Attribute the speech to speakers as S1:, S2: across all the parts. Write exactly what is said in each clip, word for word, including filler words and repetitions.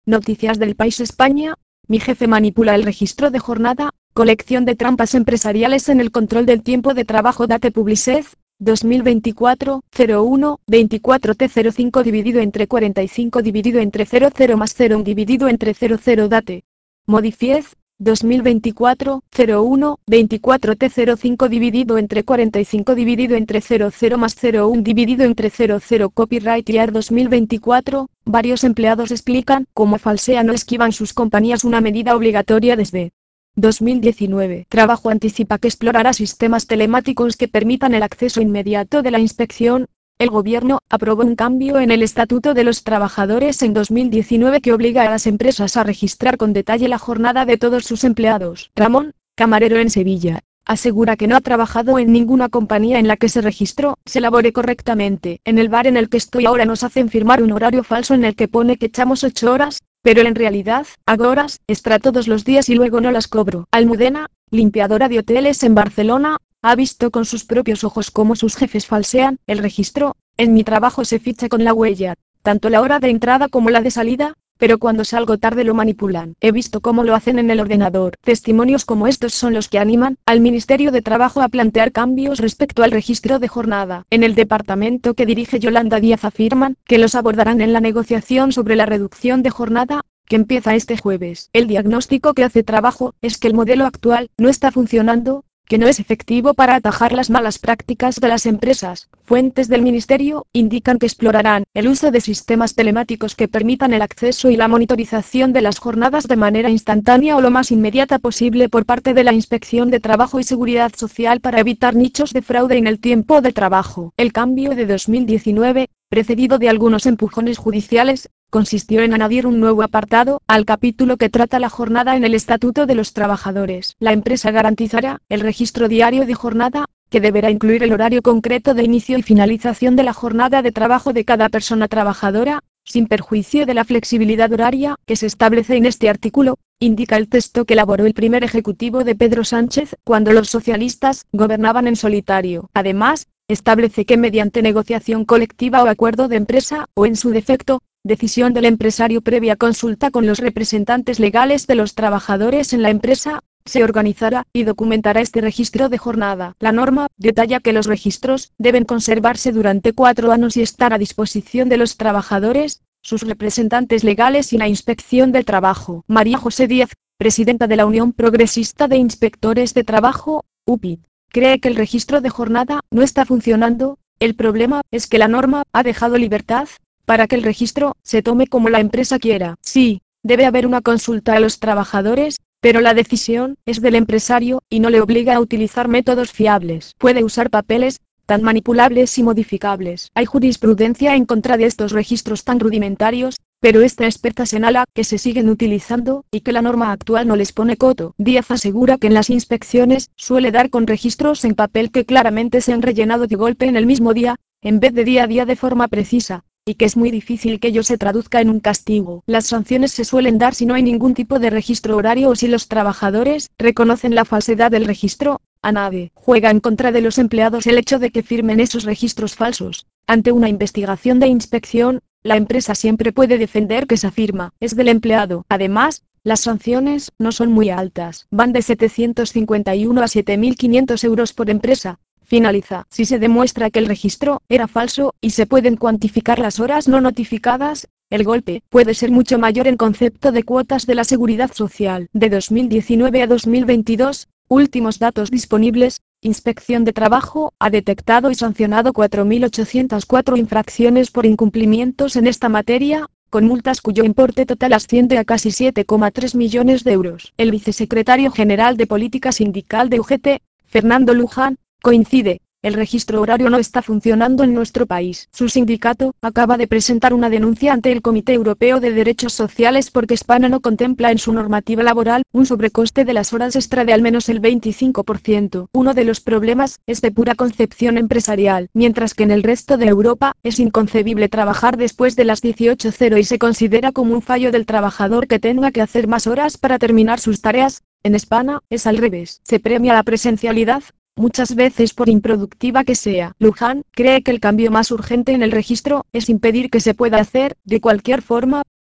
S1: Noticias del País España. Mi jefe manipula el registro de jornada. Colección de trampas empresariales en el control del tiempo de trabajo. Date Publicez. dos mil veinticuatro, cero uno, veinticuatro T cero cinco dividido entre cuarenta y cinco dividido entre cero cero más cero dividido entre cero cero. Date. Modifiez. dos mil veinticuatro, cero uno, veinticuatro T cero cinco dividido entre cuarenta y cinco dividido entre cero cero más cero uno dividido entre cero cero. Copyright Year dos mil veinticuatro. Varios empleados explican cómo falsean o esquivan sus compañías una medida obligatoria desde dos mil diecinueve. Trabajo anticipa que explorará sistemas telemáticos que permitan el acceso inmediato de la inspección. El gobierno aprobó un cambio en el Estatuto de los Trabajadores en dos mil diecinueve que obliga a las empresas a registrar con detalle la jornada de todos sus empleados. Ramón, camarero en Sevilla, asegura que no ha trabajado en ninguna compañía en la que se registró, se labore correctamente. En el bar en el que estoy ahora nos hacen firmar un horario falso en el que pone que echamos ocho horas, pero en realidad, hago horas extra todos los días y luego no las cobro. Almudena, limpiadora de hoteles en Barcelona, ha visto con sus propios ojos cómo sus jefes falsean el registro. En mi trabajo se ficha con la huella, tanto la hora de entrada como la de salida, pero cuando salgo tarde lo manipulan. He visto cómo lo hacen en el ordenador. Testimonios como estos son los que animan al Ministerio de Trabajo a plantear cambios respecto al registro de jornada. En el departamento que dirige Yolanda Díaz afirman que los abordarán en la negociación sobre la reducción de jornada, que empieza este jueves. El diagnóstico que hace Trabajo es que el modelo actual no está funcionando, que no es efectivo para atajar las malas prácticas de las empresas. Fuentes del Ministerio indican que explorarán el uso de sistemas telemáticos que permitan el acceso y la monitorización de las jornadas de manera instantánea o lo más inmediata posible por parte de la Inspección de Trabajo y Seguridad Social para evitar nichos de fraude en el tiempo de trabajo. El cambio de dos mil diecinueve, precedido de algunos empujones judiciales, consistió en añadir un nuevo apartado al capítulo que trata la jornada en el Estatuto de los Trabajadores. La empresa garantizará el registro diario de jornada, que deberá incluir el horario concreto de inicio y finalización de la jornada de trabajo de cada persona trabajadora, sin perjuicio de la flexibilidad horaria que se establece en este artículo, indica el texto que elaboró el primer ejecutivo de Pedro Sánchez cuando los socialistas gobernaban en solitario. Además, establece que mediante negociación colectiva o acuerdo de empresa, o en su defecto, decisión del empresario previa consulta con los representantes legales de los trabajadores en la empresa, se organizará y documentará este registro de jornada. La norma detalla que los registros deben conservarse durante cuatro años y estar a disposición de los trabajadores, sus representantes legales y la Inspección de Trabajo. María José Díaz, presidenta de la Unión Progresista de Inspectores de Trabajo, U P I, cree que el registro de jornada no está funcionando. El problema es que la norma ha dejado libertad para que el registro se tome como la empresa quiera. Sí, debe haber una consulta a los trabajadores, pero la decisión es del empresario y no le obliga a utilizar métodos fiables. Puede usar papeles tan manipulables y modificables. Hay jurisprudencia en contra de estos registros tan rudimentarios, pero esta experta señala que se siguen utilizando y que la norma actual no les pone coto. Díaz asegura que en las inspecciones suele dar con registros en papel que claramente se han rellenado de golpe en el mismo día, en vez de día a día de forma precisa, y que es muy difícil que ello se traduzca en un castigo. Las sanciones se suelen dar si no hay ningún tipo de registro horario o si los trabajadores reconocen la falsedad del registro. A nadie juega en contra de los empleados el hecho de que firmen esos registros falsos. Ante una investigación de inspección, la empresa siempre puede defender que esa firma es del empleado. Además, las sanciones no son muy altas, van de setecientos cincuenta y uno a siete mil quinientos euros por empresa. Finaliza. Si se demuestra que el registro era falso y se pueden cuantificar las horas no notificadas, el golpe puede ser mucho mayor en concepto de cuotas de la seguridad social. De dos mil diecinueve a dos mil veintidós, últimos datos disponibles, Inspección de Trabajo ha detectado y sancionado cuatro mil ochocientas cuatro infracciones por incumplimientos en esta materia, con multas cuyo importe total asciende a casi siete coma tres millones de euros. El vicesecretario general de Política Sindical de U G T, Fernando Luján, coincide, el registro horario no está funcionando en nuestro país. Su sindicato acaba de presentar una denuncia ante el Comité Europeo de Derechos Sociales porque España no contempla en su normativa laboral un sobrecoste de las horas extra de al menos el veinticinco por ciento. Uno de los problemas es de pura concepción empresarial, mientras que en el resto de Europa es inconcebible trabajar después de las dieciocho cero y se considera como un fallo del trabajador que tenga que hacer más horas para terminar sus tareas. En España es al revés. Se premia la presencialidad, muchas veces por improductiva que sea. Luján cree que el cambio más urgente en el registro es impedir que se pueda hacer, de cualquier forma,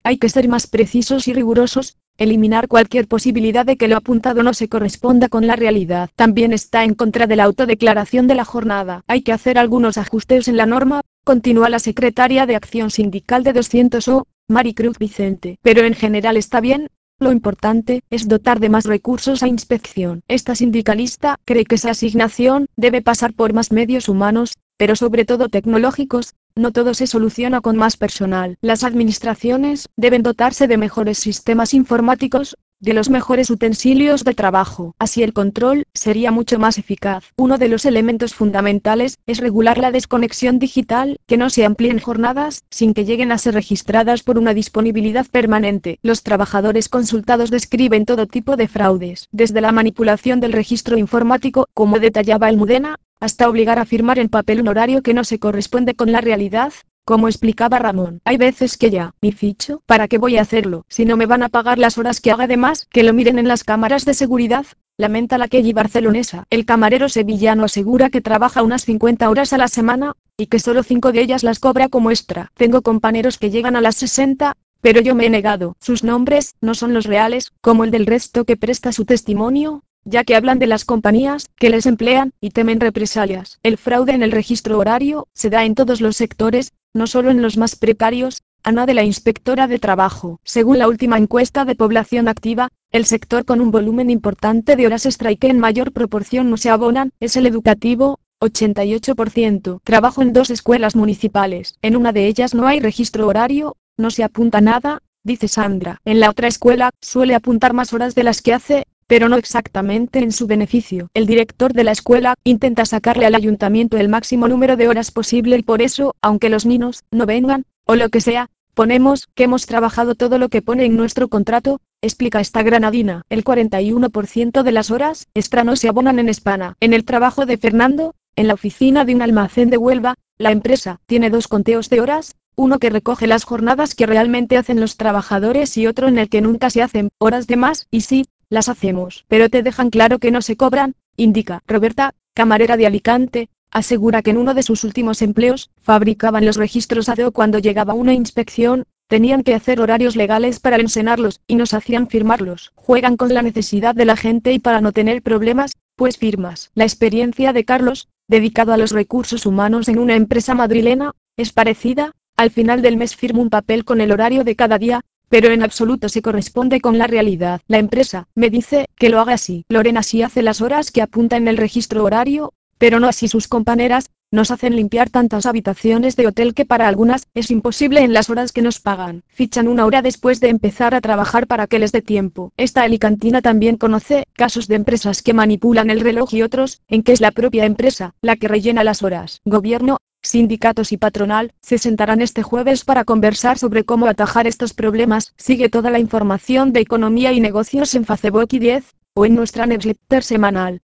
S1: Hay que ser más precisos y rigurosos, eliminar cualquier posibilidad de que lo apuntado no se corresponda con la realidad. También está en contra de la autodeclaración de la jornada. Hay que hacer algunos ajustes en la norma, continúa la secretaria de Acción Sindical de doscientos O, Maricruz Vicente. Pero en general está bien. Lo importante es dotar de más recursos a inspección. Esta sindicalista cree que esa asignación debe pasar por más medios humanos, pero sobre todo tecnológicos. No todo se soluciona con más personal. Las administraciones deben dotarse de mejores sistemas informáticos, de los mejores utensilios de trabajo. Así el control sería mucho más eficaz. Uno de los elementos fundamentales es regular la desconexión digital, que no se amplíen jornadas sin que lleguen a ser registradas por una disponibilidad permanente. Los trabajadores consultados describen todo tipo de fraudes, desde la manipulación del registro informático, como detallaba Almudena, hasta obligar a firmar en papel un horario que no se corresponde con la realidad. Como explicaba Ramón, hay veces que ya, ni ficho, ¿para qué voy a hacerlo? Si no me van a pagar las horas que haga de más, que lo miren en las cámaras de seguridad, lamenta la Kelly barcelonesa. El camarero sevillano asegura que trabaja unas cincuenta horas a la semana, y que solo cinco de ellas las cobra como extra. Tengo compañeros que llegan a las sesenta, pero yo me he negado. Sus nombres no son los reales, como el del resto que presta su testimonio, ya que hablan de las compañías que les emplean y temen represalias. El fraude en el registro horario se da en todos los sectores, no solo en los más precarios. Ana de la Inspectora de Trabajo. Según la última encuesta de población activa, el sector con un volumen importante de horas extra y que en mayor proporción no se abonan es el educativo. ochenta y ocho por ciento. Trabajo en dos escuelas municipales. En una de ellas no hay registro horario, no se apunta nada, dice Sandra. En la otra escuela suele apuntar más horas de las que hace, pero no exactamente en su beneficio. El director de la escuela intenta sacarle al ayuntamiento el máximo número de horas posible y por eso, aunque los niños no vengan, o lo que sea, ponemos que hemos trabajado todo lo que pone en nuestro contrato, explica esta granadina. El cuarenta y uno por ciento de las horas extra no se abonan en España. En el trabajo de Fernando, en la oficina de un almacén de Huelva, la empresa tiene dos conteos de horas, uno que recoge las jornadas que realmente hacen los trabajadores y otro en el que nunca se hacen horas de más, y sí, las hacemos, pero te dejan claro que no se cobran, indica. Roberta, camarera de Alicante, asegura que en uno de sus últimos empleos, fabricaban los registros a dedo cuando llegaba una inspección, tenían que hacer horarios legales para ensenarlos, y nos hacían firmarlos. Juegan con la necesidad de la gente y para no tener problemas, pues firmas. La experiencia de Carlos, dedicado a los recursos humanos en una empresa madrilena, es parecida. Al final del mes firmo un papel con el horario de cada día, pero en absoluto se corresponde con la realidad. La empresa me dice que lo haga así. Lorena sí hace las horas que apunta en el registro horario, pero no así sus compañeras. Nos hacen limpiar tantas habitaciones de hotel que para algunas es imposible en las horas que nos pagan. Fichan una hora después de empezar a trabajar para que les dé tiempo. Esta alicantina también conoce casos de empresas que manipulan el reloj y otros en que es la propia empresa la que rellena las horas. Gobierno, sindicatos y patronal se sentarán este jueves para conversar sobre cómo atajar estos problemas. Sigue toda la información de economía y negocios en Facebook y diez, o en nuestra newsletter semanal.